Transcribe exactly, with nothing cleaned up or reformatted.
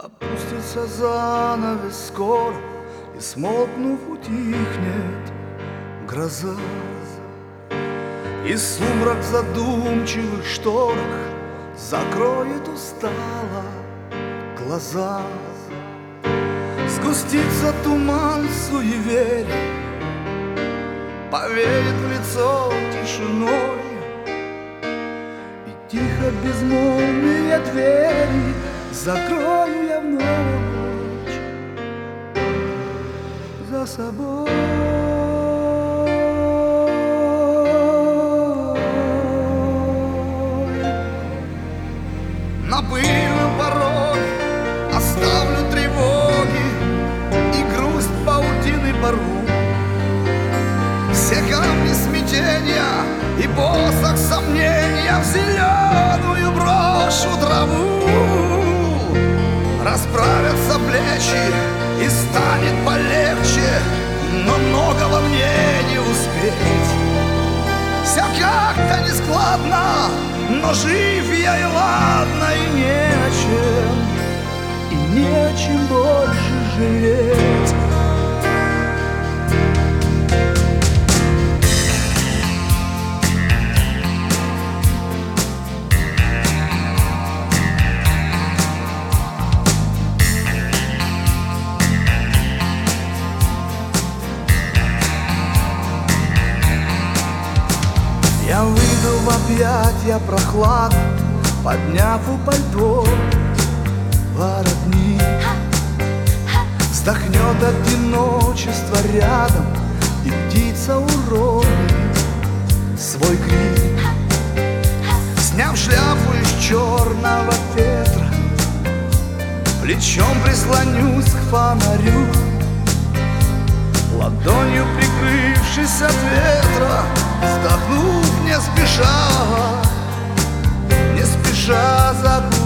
Опустится занавес скоро, и, смолкнув, утихнет гроза. И сумрак в задумчивых шторах закроет устало глаза. Сгустится туман суеверия, повеет в лицо тишиной, и тихо безмолвные двери закрою я в ночь за собой. На пыльном пороге оставлю тревоги и грусть паутины порву. Все камни смятения и посох сомнения в зеленую брошу траву. Расправятся плечи и станет полегче, но многого мне не успеть. Все как-то нескладно, но жив я и ладно, и не о чем, и не о чем больше жалеть. Я выйду в объятья прохлад, подняв у пальто воротник. Вздохнет одиночество рядом, и птица уронит свой крик. Сняв шляпу из черного ветра, плечом прислонюсь к фонарю, ладонью прикрывшись от ветра, вздохнув не спеша, не спеша забыть.